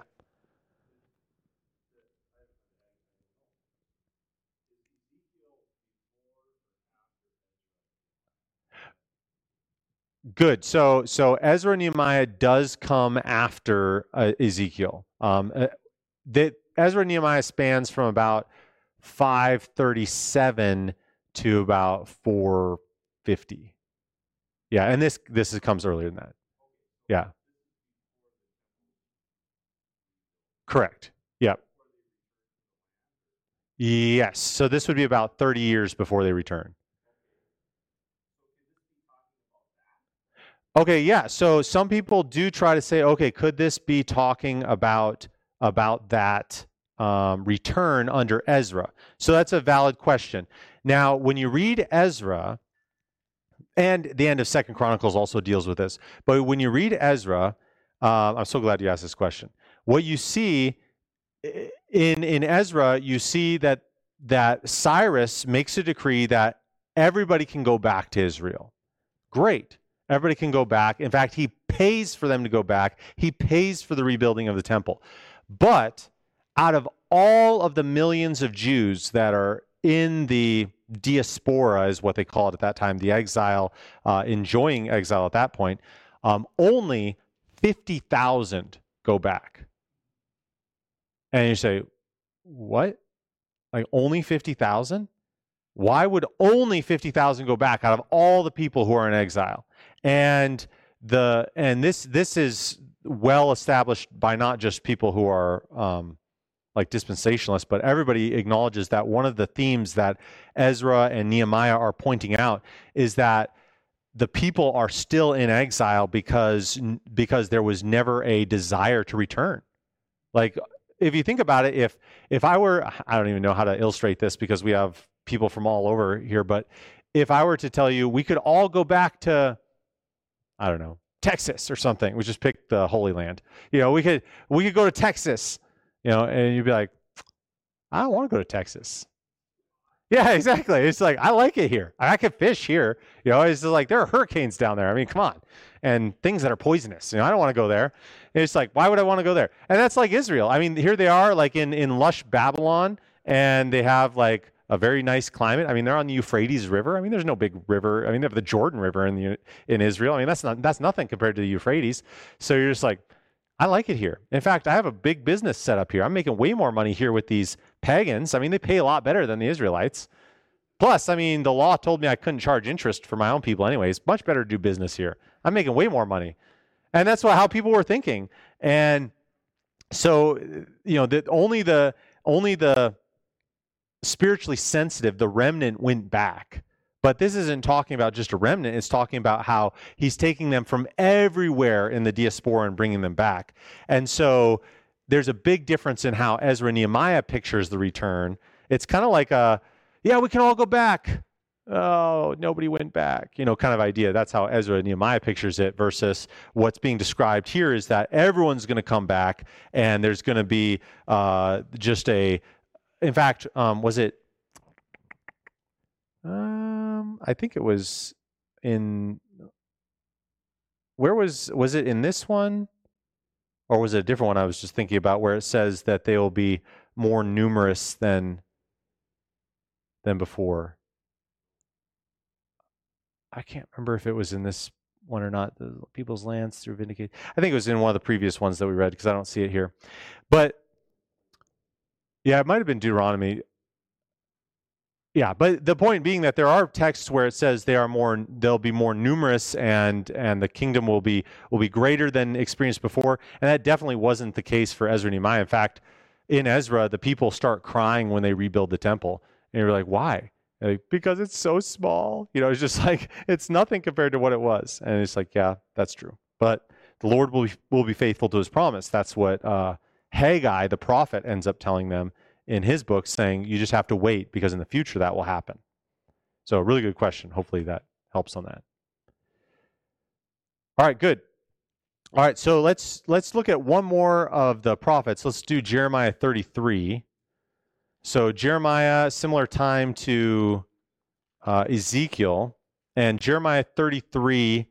S1: Good. So so Ezra and Nehemiah does come after uh, Ezekiel. Um, uh, that Ezra and Nehemiah spans from about five thirty-seven to about four fifty. Yeah, and this this is, comes earlier than that. Yeah. Correct. Yep. Yes. So this would be about thirty years before they return. Okay, yeah. So some people do try to say, okay, could this be talking about about that um, return under Ezra? So that's a valid question. Now, when you read Ezra, and the end of Second Chronicles also deals with this, but when you read Ezra, uh, I'm so glad you asked this question. What you see in in Ezra, you see that that Cyrus makes a decree that everybody can go back to Israel. Great. Everybody can go back. In fact, he pays for them to go back. He pays for the rebuilding of the temple. But out of all of the millions of Jews that are in the diaspora, is what they call it at that time, the exile, uh, enjoying exile at that point, um, only fifty thousand go back. And you say, what? Like only fifty thousand? Why would only fifty thousand go back out of all the people who are in exile? And the and this this is well established by not just people who are um, like dispensationalists, but everybody acknowledges that one of the themes that Ezra and Nehemiah are pointing out is that the people are still in exile because because there was never a desire to return. Like if you think about it, if if I were, I don't even know how to illustrate this because we have people from all over here, but if I were to tell you we could all go back to, I don't know, Texas or something. We just picked the Holy Land. You know, we could we could go to Texas, you know, and you'd be like, I don't want to go to Texas. Yeah, exactly. It's like, I like it here. I can fish here. You know, it's just like, there are hurricanes down there. I mean, come on. And things that are poisonous. You know, I don't want to go there. And it's like, why would I want to go there? And that's like Israel. I mean, here they are like in, in lush Babylon, and they have like a very nice climate. I mean, they're on the Euphrates River. I mean, there's no big river. I mean, they have the Jordan River in the in Israel. I mean, that's not that's nothing compared to the Euphrates. So you're just like, I like it here. In fact, I have a big business set up here. I'm making way more money here with these pagans. I mean, they pay a lot better than the Israelites. Plus, I mean, the law told me I couldn't charge interest for my own people anyways. Much better to do business here. I'm making way more money. And that's what, how people were thinking. And so, you know, the, only the only the spiritually sensitive, the remnant, went back. But this isn't talking about just a remnant. It's talking about how he's taking them from everywhere in the diaspora and bringing them back. And so there's a big difference in how Ezra and Nehemiah pictures the return. It's kind of like a, yeah, we can all go back. Oh, nobody went back, you know, kind of idea. That's how Ezra and Nehemiah pictures it, versus what's being described here is that everyone's going to come back, and there's going to be uh, just a, in fact, um, was it Um, I think it was in, where was, was it in this one? Or was it a different one I was just thinking about where it says that they will be more numerous than, than before? I can't remember if it was in this one or not. The people's lands through vindicate. I think it was in one of the previous ones that we read because I don't see it here. But yeah, it might have been Deuteronomy. Yeah, but the point being that there are texts where it says they are more, they'll be more numerous, and and the kingdom will be will be greater than experienced before, and that definitely wasn't the case for Ezra and Nehemiah. In fact, in Ezra, the people start crying when they rebuild the temple, and you're like, why? Like, because it's so small. You know, it's just like it's nothing compared to what it was, and it's like, yeah, that's true. But the Lord will be, will be faithful to His promise. That's what uh, Haggai, the prophet, ends up telling them in his book, saying you just have to wait because in the future that will happen. So a really good question. Hopefully that helps on that. All right, good. All right, so let's let's look at one more of the prophets. Let's do Jeremiah thirty-three. So Jeremiah, similar time to uh, Ezekiel, and Jeremiah thirty-three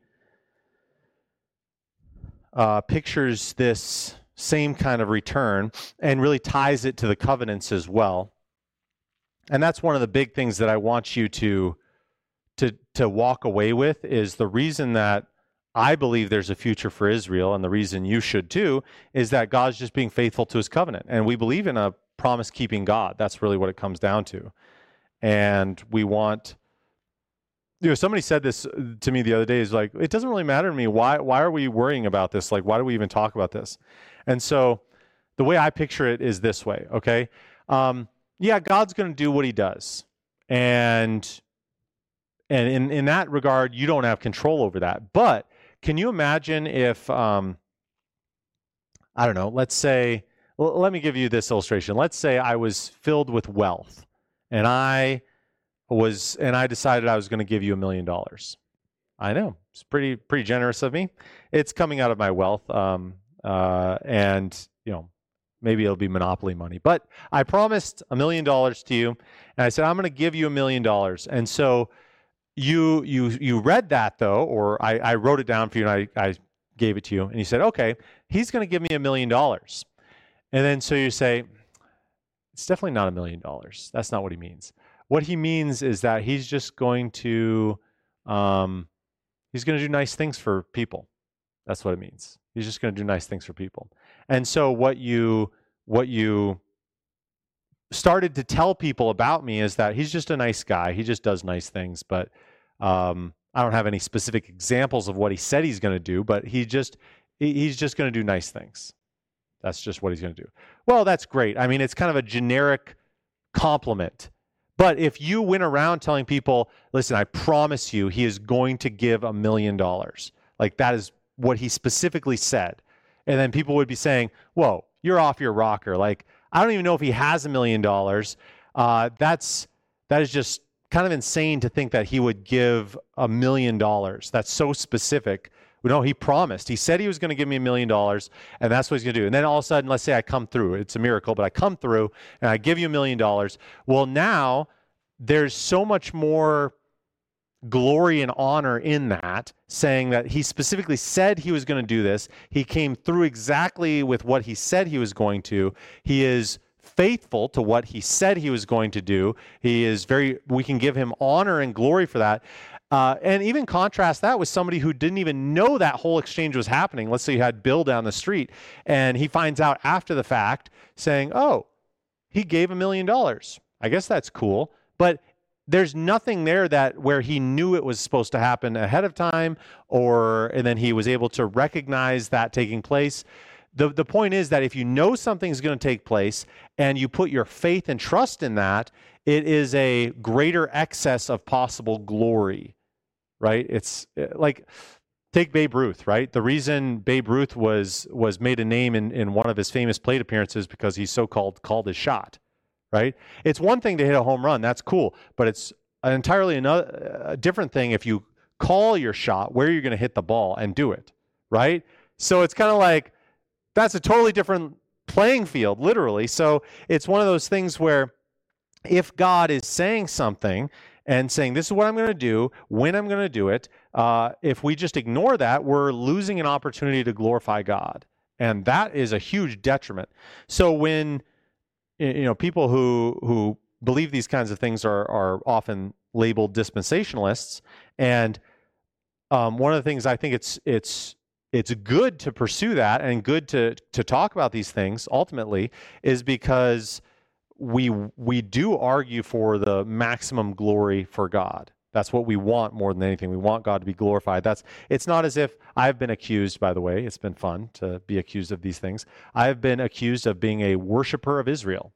S1: uh, pictures this same kind of return and really ties it to the covenants as well. And that's one of the big things that I want you to to to walk away with, is the reason that I believe there's a future for Israel, and the reason you should too, is that God's just being faithful to His covenant. And we believe in a promise-keeping God. That's really what it comes down to. And we want, you know, somebody said this to me the other day, is like, it doesn't really matter to me. Why, why are we worrying about this? Like, why do we even talk about this? And so the way I picture it is this way, okay? Um, yeah, God's going to do what He does. And, and in, in that regard, you don't have control over that. But can you imagine if, um, I don't know, let's say, well, let me give you this illustration. Let's say I was filled with wealth, and I was, and I decided I was going to give you a million dollars. I know, it's pretty, pretty generous of me. It's coming out of my wealth, um, uh, and you know, maybe it'll be monopoly money. But I promised a million dollars to you, and I said I'm going to give you a million dollars. And so you, you, you read that though, or I, I wrote it down for you, and I, I gave it to you, and you said, okay, He's going to give me a million dollars. And then so you say, it's definitely not a million dollars. That's not what He means. What He means is that He's just going to, um, He's going to do nice things for people. That's what it means. He's just going to do nice things for people. And so what you, what you started to tell people about me is that He's just a nice guy. He just does nice things. But um, I don't have any specific examples of what He said He's going to do, but he just, He's just going to do nice things. That's just what He's going to do. Well, that's great. I mean, it's kind of a generic compliment. But if you went around telling people, listen, I promise you He is going to give a million dollars, like that is what He specifically said. And then people would be saying, whoa, you're off your rocker. Like, I don't even know if He has a million dollars. Uh, that's, that is just kind of insane to think that He would give a million dollars. That's so specific. No, He promised. He said He was going to give me a million dollars, and that's what He's going to do. And then all of a sudden, let's say I come through. It's a miracle, but I come through, and I give you a million dollars. Well, now there's so much more glory and honor in that, saying that He specifically said He was going to do this. He came through exactly with what He said He was going to. He is faithful to what He said He was going to do. He is very, we can give Him honor and glory for that. Uh, and even contrast that with somebody who didn't even know that whole exchange was happening. Let's say you had Bill down the street, and he finds out after the fact saying, oh, he gave a million dollars. I guess that's cool. But there's nothing there that where he knew it was supposed to happen ahead of time, or and then he was able to recognize that taking place. The, the point is that if you know something's going to take place and you put your faith and trust in that, it is a greater excess of possible glory. Right? It's like, take Babe Ruth, right? The reason Babe Ruth was was made a name in, in one of his famous plate appearances because he so-called called his shot, right? It's one thing to hit a home run. That's cool. But it's an entirely another, a different thing if you call your shot where you're going to hit the ball and do it, right? So it's kind of like, that's a totally different playing field, literally. So it's one of those things where if God is saying something, and saying, this is what I'm going to do, when I'm going to do it. Uh, if we just ignore that, we're losing an opportunity to glorify God. And that is a huge detriment. So when, you know, people who who believe these kinds of things are, are often labeled dispensationalists. And um, one of the things I think it's it's it's good to pursue that and good to to talk about these things ultimately is because we we do argue for the maximum glory for God. That's what we want more than anything. We want God to be glorified. That's it's not as if I've been accused, by the way. It's been fun to be accused of these things. I've been accused of being a worshiper of Israel.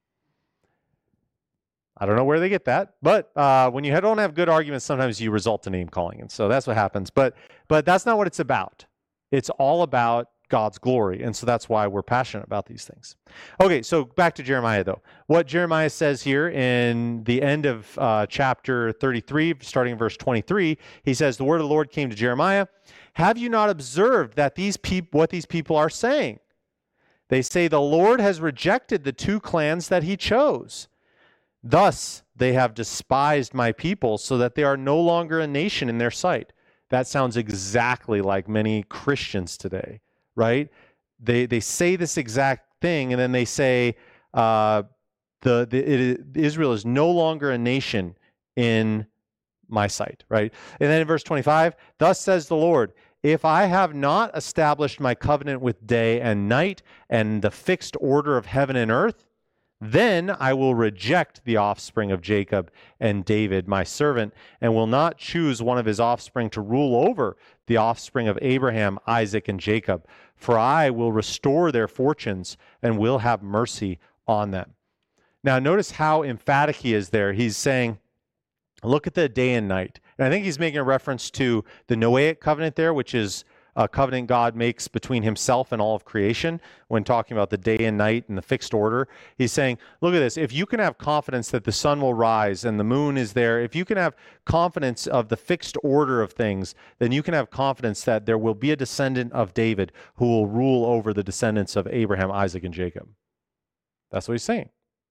S1: I don't know where they get that, but uh, when you don't have good arguments, sometimes you result to name calling, and so that's what happens. But but that's not what it's about. It's all about God's glory, and so that's why we're passionate about these things. Okay, so back to Jeremiah, though. What Jeremiah says here in the end of uh, chapter thirty-three, starting in verse twenty-three, he says, "The word of the Lord came to Jeremiah. Have you not observed that these peop- what these people are saying? They say, the Lord has rejected the two clans that he chose. Thus they have despised my people so that they are no longer a nation in their sight." That sounds exactly like many Christians today, right? They they say this exact thing, and then they say uh, the, the it, Israel is no longer a nation in my sight, right? And then in verse twenty-five, "Thus says the Lord, if I have not established my covenant with day and night and the fixed order of heaven and earth, then I will reject the offspring of Jacob and David, my servant, and will not choose one of his offspring to rule over the offspring of Abraham, Isaac, and Jacob. For I will restore their fortunes and will have mercy on them." Now, notice how emphatic he is there. He's saying, look at the day and night. And I think he's making a reference to the Noahic covenant there, which is a covenant God makes between himself and all of creation when talking about the day and night and the fixed order. He's saying, look at this. If you can have confidence that the sun will rise and the moon is there, if you can have confidence of the fixed order of things, then you can have confidence that there will be a descendant of David who will rule over the descendants of Abraham, Isaac, and Jacob. That's what he's saying.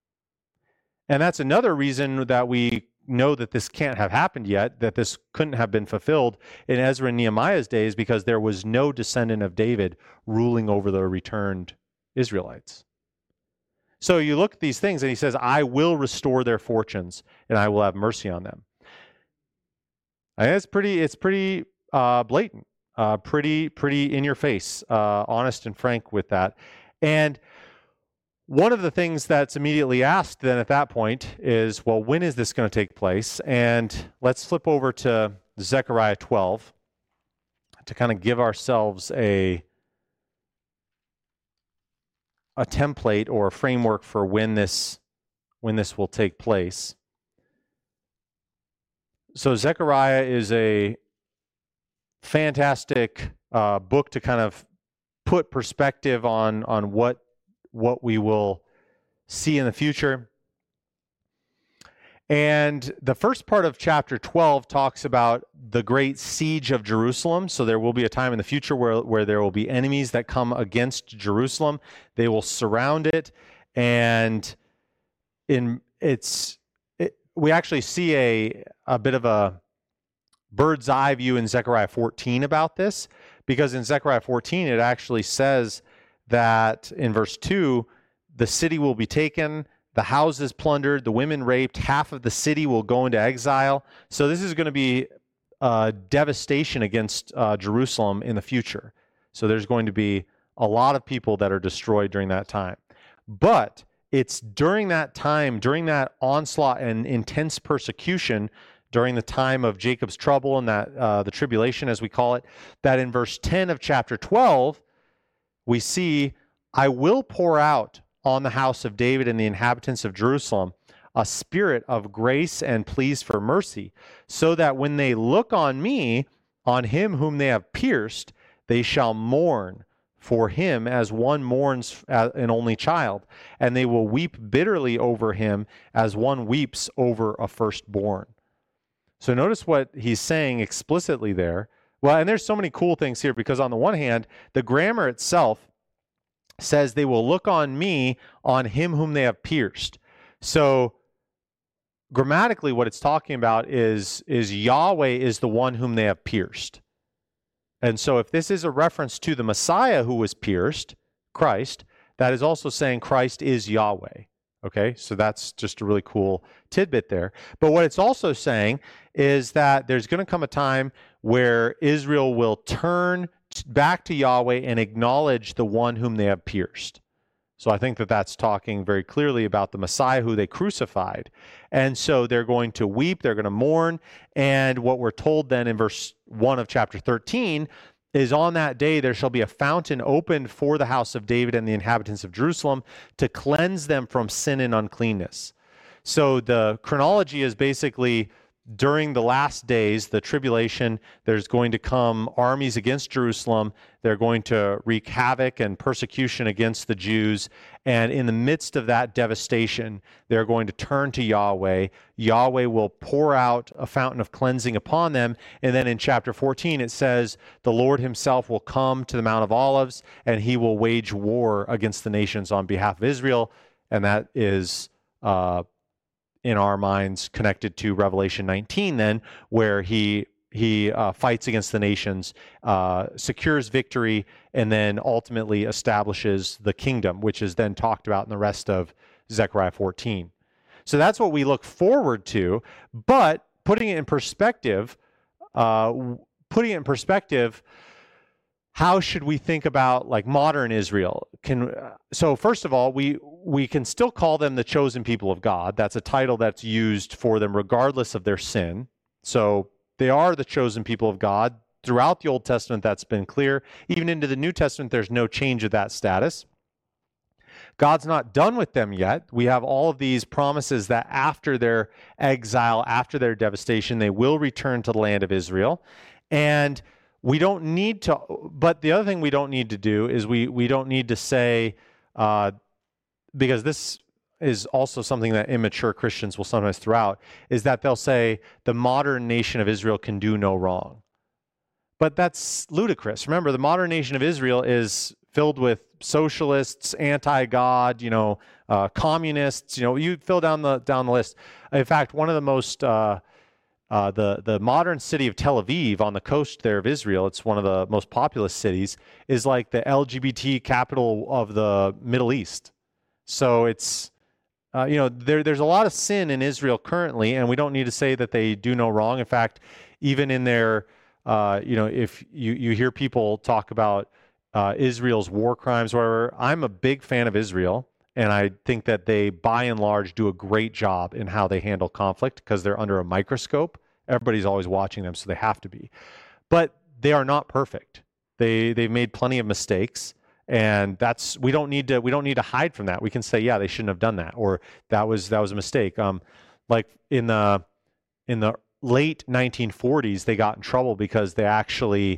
S1: And that's another reason that we know that this can't have happened yet, that this couldn't have been fulfilled in Ezra and Nehemiah's days, because there was no descendant of David ruling over the returned Israelites. So you look at these things and he says, I will restore their fortunes and I will have mercy on them. I think it's pretty, it's pretty uh, blatant, uh, pretty, pretty in your face, uh, honest and frank with that. And one of the things that's immediately asked then at that point is, well, when is this going to take place? And let's flip over to Zechariah twelve to kind of give ourselves a, a template or a framework for when this, when this will take place. So Zechariah is a fantastic uh, book to kind of put perspective on, on what what we will see in the future. And the first part of chapter twelve talks about the great siege of Jerusalem. So there will be a time in the future where, where there will be enemies that come against Jerusalem. They will surround it. And in it's it, we actually see a, a bit of a bird's eye view in Zechariah fourteen about this, because in Zechariah fourteen it actually says that in verse two, the city will be taken, the houses plundered, the women raped, half of the city will go into exile. So this is going to be uh, devastation against uh, Jerusalem in the future. So there's going to be a lot of people that are destroyed during that time. But it's during that time, during that onslaught and intense persecution, during the time of Jacob's trouble and that uh, the tribulation, as we call it, that in verse ten of chapter twelve, we see, I will pour out on the house of David and the inhabitants of Jerusalem a spirit of grace and pleas for mercy, so that when they look on me, on him whom they have pierced, they shall mourn for him as one mourns an only child, and they will weep bitterly over him as one weeps over a firstborn. So notice what he's saying explicitly there. Well, and there's so many cool things here, because on the one hand, the grammar itself says they will look on me, on him whom they have pierced. So grammatically what it's talking about is, is Yahweh is the one whom they have pierced. And so if this is a reference to the Messiah who was pierced, Christ, that is also saying Christ is Yahweh. Okay, so that's just a really cool tidbit there. But what it's also saying is that there's going to come a time where Israel will turn back to Yahweh and acknowledge the one whom they have pierced. So I think that that's talking very clearly about the Messiah who they crucified. And so they're going to weep, they're going to mourn, and what we're told then in verse one of chapter thirteen is on that day there shall be a fountain opened for the house of David and the inhabitants of Jerusalem to cleanse them from sin and uncleanness. So the chronology is basically during the last days, the tribulation, there's going to come armies against Jerusalem. They're going to wreak havoc and persecution against the Jews. And in the midst of that devastation, they're going to turn to Yahweh. Yahweh will pour out a fountain of cleansing upon them. And then in chapter fourteen, it says, the Lord himself will come to the Mount of Olives, and he will wage war against the nations on behalf of Israel. And that is uh, in our minds connected to Revelation nineteen then, where he he uh, fights against the nations, uh, secures victory, and then ultimately establishes the kingdom, which is then talked about in the rest of Zechariah fourteen. So that's what we look forward to, but putting it in perspective, uh, putting it in perspective, how should we think about like modern Israel? Can uh, so first of all, we we can still call them the chosen people of God. That's a title that's used for them regardless of their sin. So they are the chosen people of God. Throughout the Old Testament, that's been clear. Even into the New Testament, there's no change of that status. God's not done with them yet. We have all of these promises that after their exile, after their devastation, they will return to the land of Israel. And we don't need to, but the other thing we don't need to do is we, we don't need to say, uh, because this is also something that immature Christians will sometimes throw out, is that they'll say the modern nation of Israel can do no wrong. But that's ludicrous. Remember, the modern nation of Israel is filled with socialists, anti-God, you know, uh, communists. You know, you fill down the down the list. In fact, one of the most uh, uh, the the modern city of Tel Aviv on the coast there of Israel, it's one of the most populous cities, is like the L G B T capital of the Middle East. So it's uh, you know, there there's a lot of sin in Israel currently, and we don't need to say that they do no wrong. In fact, even in their Uh, you know, if you, you hear people talk about uh, Israel's war crimes, or whatever, I'm a big fan of Israel, and I think that they, by and large, do a great job in how they handle conflict because they're under a microscope. Everybody's always watching them, so they have to be. But they are not perfect. They they've made plenty of mistakes, and that's we don't need to we don't need to hide from that. We can say, yeah, they shouldn't have done that, or that was that was a mistake. Um, like in the in the late nineteen forties, they got in trouble because they actually,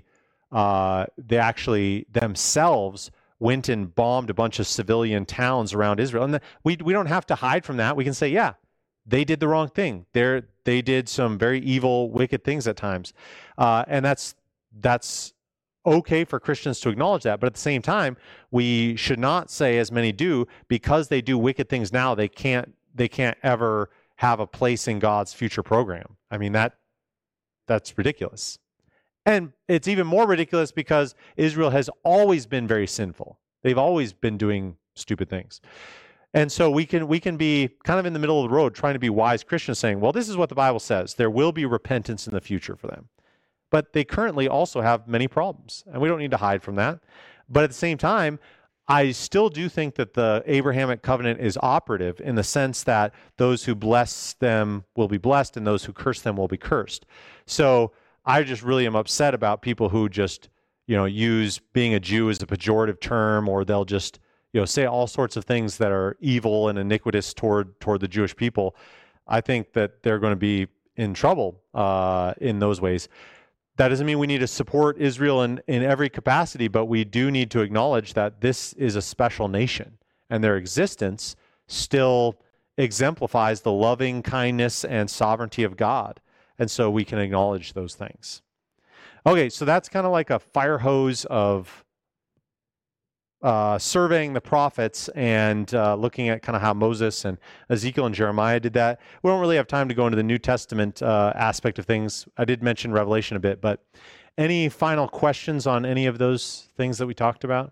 S1: uh, they actually themselves went and bombed a bunch of civilian towns around Israel. And the, we we don't have to hide from that. We can say, yeah, they did the wrong thing. They they did some very evil, wicked things at times, uh, and that's that's okay for Christians to acknowledge that. But at the same time, we should not say, as many do, because they do wicked things now, they can't they can't ever have a place in God's future program. I mean, that that's ridiculous. And it's even more ridiculous because Israel has always been very sinful. They've always been doing stupid things. And so we can we can be kind of in the middle of the road trying to be wise Christians saying, well, this is what the Bible says. There will be repentance in the future for them. But they currently also have many problems, and we don't need to hide from that. But at the same time, I still do think that the Abrahamic covenant is operative in the sense that those who bless them will be blessed and those who curse them will be cursed. So I just really am upset about people who just, you know, use being a Jew as a pejorative term, or they'll just, you know, say all sorts of things that are evil and iniquitous toward toward the Jewish people. I think that they're going to be in trouble uh, in those ways. That doesn't mean we need to support Israel in, in every capacity, but we do need to acknowledge that this is a special nation, and their existence still exemplifies the loving kindness and sovereignty of God. And so we can acknowledge those things. Okay, so that's kind of like a fire hose of uh, surveying the prophets and uh, looking at kind of how Moses and Ezekiel and Jeremiah did that. We don't really have time to go into the New Testament uh, aspect of things. I did mention Revelation a bit, but any final questions on any of those things that we talked about?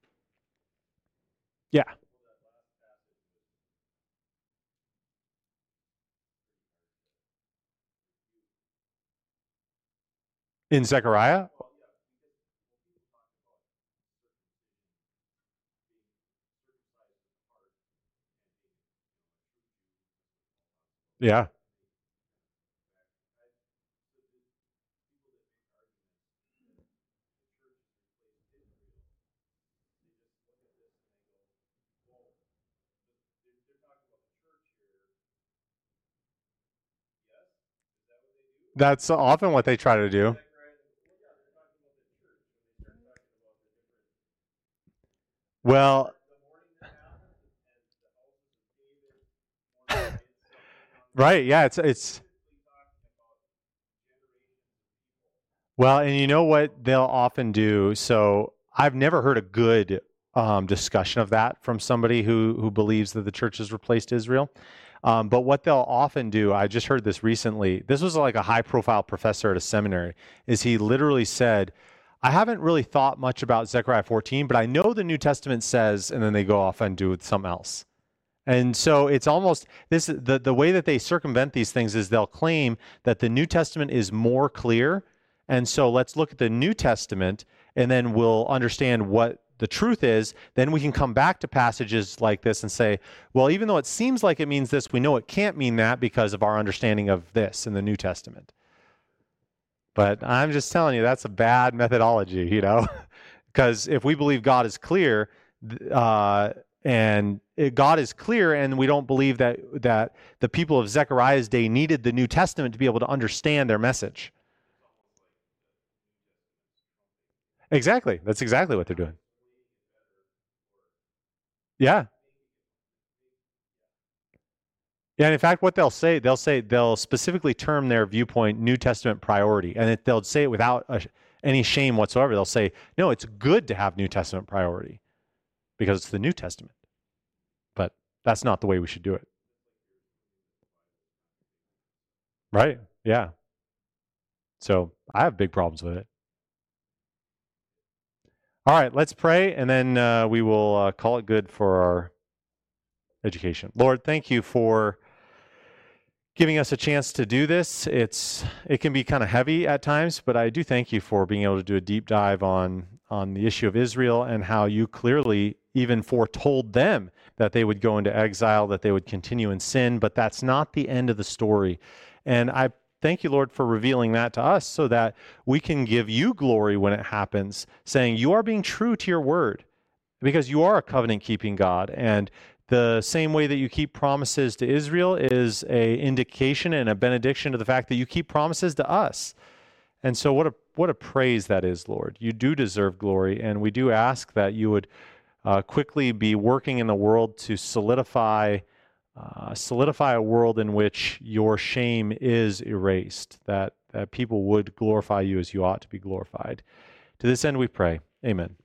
S1: Yeah. In Zechariah? Yeah. That's often what they try to do. Well, right, yeah, it's it's well, and you know what they'll often do. So I've never heard a good um, discussion of that from somebody who who believes that the church has replaced Israel. Um, but what they'll often do, I just heard this recently. This was like a high profile professor at a seminary. Is he literally said, "I haven't really thought much about Zechariah fourteen, but I know the New Testament says," and then they go off and do something else. And so it's almost this the the way that they circumvent these things is they'll claim that the New Testament is more clear. And so let's look at the New Testament and then we'll understand what the truth is. Then we can come back to passages like this and say, well, even though it seems like it means this, we know it can't mean that because of our understanding of this in the New Testament. But I'm just telling you, that's a bad methodology, you know, because if we believe God is clear, uh, and it, God is clear, and we don't believe that that the people of Zechariah's day needed the New Testament to be able to understand their message. Exactly. That's exactly what they're doing. Yeah. Yeah, and in fact, what they'll say, they'll say they'll specifically term their viewpoint New Testament priority, and it, they'll say it without a, any shame whatsoever. They'll say, no, it's good to have New Testament priority because it's the New Testament. But that's not the way we should do it. Right? Yeah. So I have big problems with it. All right, let's pray, and then uh, we will uh, call it good for our education. Lord, thank you for giving us a chance to do this. It's it can be kind of heavy at times, but I do thank you for being able to do a deep dive on on the issue of Israel and how you clearly even foretold them that they would go into exile, that they would continue in sin, but that's not the end of the story. And I thank you, Lord, for revealing that to us so that we can give you glory when it happens, saying you are being true to your word because you are a covenant-keeping God. And the same way that you keep promises to Israel is a indication and a benediction to the fact that you keep promises to us. And so what a what a praise that is, Lord. You do deserve glory, and we do ask that you would uh, quickly be working in the world to solidify Uh, solidify a world in which your shame is erased, that, that people would glorify you as you ought to be glorified. To this end we pray. Amen.